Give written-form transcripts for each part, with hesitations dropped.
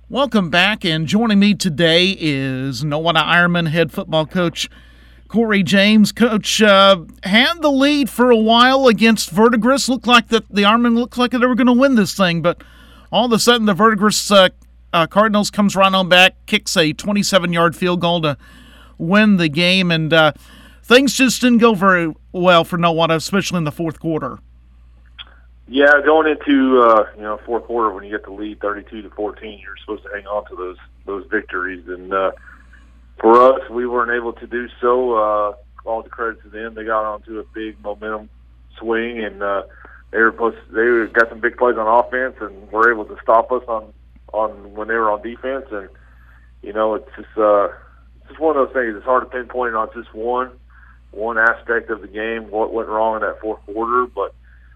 Welcome back, and joining me today is Nowata Ironman head football coach Corey James. Coach, had the lead for a while against Verdigris. Looked like the Ironman looked like they were going to win this thing, but all of a sudden the Verdigris Cardinals comes right on back, kicks a 27-yard field goal to win the game, and things just didn't go very well for Nowata, especially in the fourth quarter. Yeah, going into fourth quarter when you get the lead 32-14, you're supposed to hang on to those victories, and for us, we weren't able to do so. All the credit to them. They got onto a big momentum swing, and they got some big plays on offense, and were able to stop us on when they were on defense. And it's just one of those things. It's hard to pinpoint on just one aspect of the game what went wrong in that fourth quarter, but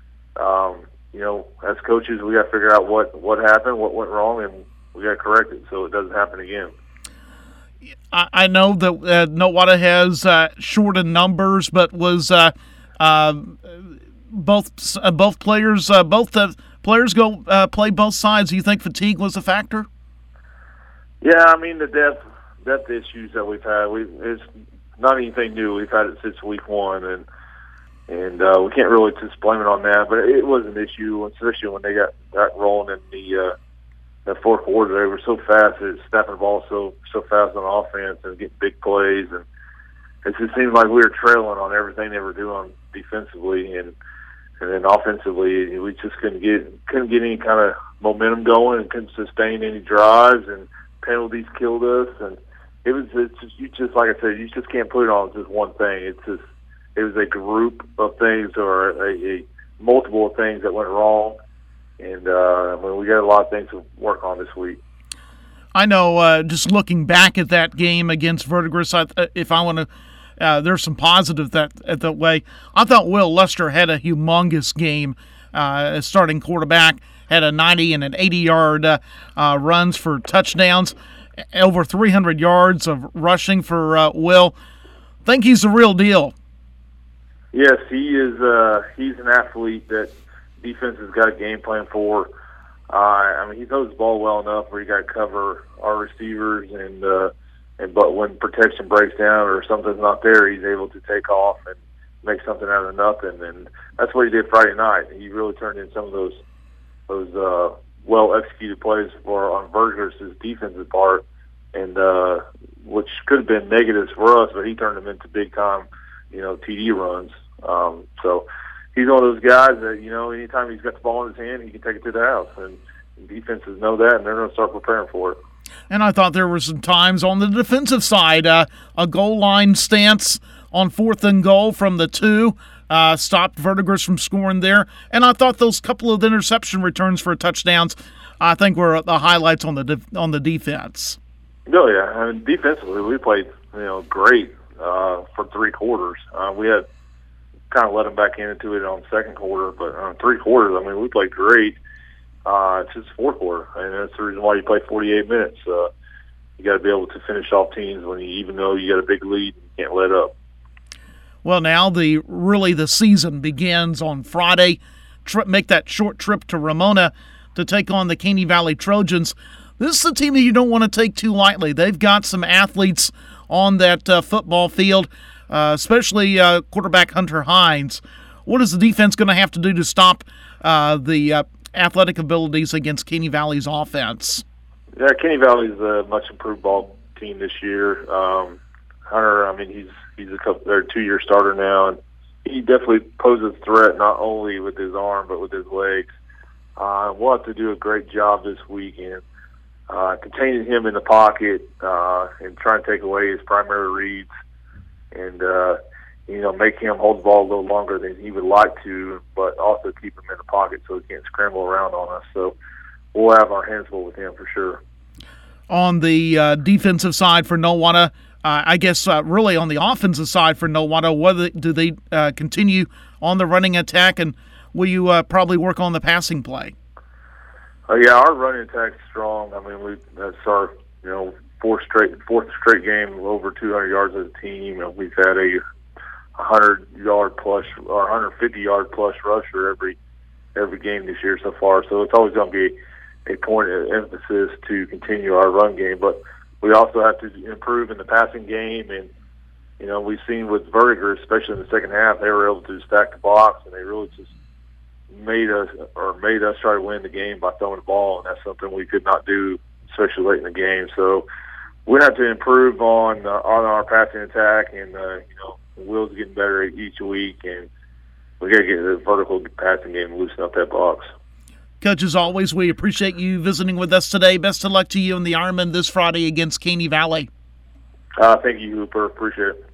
as coaches, we got to figure out what happened, what went wrong, and we got to correct it so it doesn't happen again. I know that Nowata has shortened numbers, but was both players go play both sides? Do you think fatigue was a factor? Yeah, I mean the depth issues that we've had. It's not anything new. We've had it since week one, and we can't really just blame it on that. But it was an issue, especially when they got rolling in the fourth quarter. They were so fast at snapping the ball so fast on offense and getting big plays, and it just seemed like we were trailing on everything they were doing defensively, and then offensively we just couldn't get any kind of momentum going and couldn't sustain any drives, and penalties killed us. And it's just like I said, you just can't put it on just one thing. It was a group of things or a multiple of things that went wrong. And we got a lot of things to work on this week. I know, just looking back at that game against Verdigris, if I want to, there's some positive that way. I thought Will Lester had a humongous game as starting quarterback, had a 90 and an 80-yard runs for touchdowns, over 300 yards of rushing for Will. I think he's the real deal. Yes, he is. He's an athlete that defense has got a game plan for. He throws the ball well enough where you got to cover our receivers, but when protection breaks down or something's not there, he's able to take off and make something out of nothing. And that's what he did Friday night. He really turned in some of those well executed plays on Verdigris' defensive part, and which could have been negatives for us, but he turned them into big time, TD runs. So he's one of those guys that, anytime he's got the ball in his hand, he can take it to the house. And defenses know that, and they're going to start preparing for it. And I thought there were some times on the defensive side, a goal line stance on 4th and goal from the 2 stopped Verdigris from scoring there. And I thought those couple of interception returns for touchdowns, I think, were the highlights on the defense. Oh, yeah. Defensively, we played, great for 3 quarters. We had kind of let them back into it on second quarter, but on 3 quarters, we played great. It's just 4th quarter, and that's the reason why you play 48 minutes. You got to be able to finish off teams even though you got a big lead, you can't let up. Well, now the season begins on Friday. Make that short trip to Ramona to take on the Caney Valley Trojans. This is a team that you don't want to take too lightly. They've got some athletes on that football field, especially quarterback Hunter Hines. What is the defense going to have to do to stop the athletic abilities against Caney Valley's offense? Yeah, Caney Valley's a much improved ball team this year. Hunter, he's their 2-year starter now, and he definitely poses a threat not only with his arm but with his legs. We'll have to do a great job this weekend containing him in the pocket and trying to take away his primary reads and make him hold the ball a little longer than he would like to, but also keep him in the pocket so he can't scramble around on us. So we'll have our hands full with him for sure. On the defensive side for Nowata, I guess really on the offensive side for Nowata, do they continue on the running attack, and will you probably work on the passing play? Yeah, our running attack's strong. That's our fourth straight game over 200 yards as a team. We've had a 100-yard plus or 150-yard plus rusher every game this year so far. So it's always going to be a point of emphasis to continue our run game. But we also have to improve in the passing game. And, you know, we've seen with Verdigris, especially in the second half, they were able to stack the box, and they really just made us try to win the game by throwing the ball, and that's something we could not do, especially late in the game. So we have to improve on our passing attack, and you know, Will's getting better each week, and we got to get the vertical passing game and loosen up that box. Coach, as always, we appreciate you visiting with us today. Best of luck to you and the Ironmen this Friday against Caney Valley. Thank you, Hooper. Appreciate it.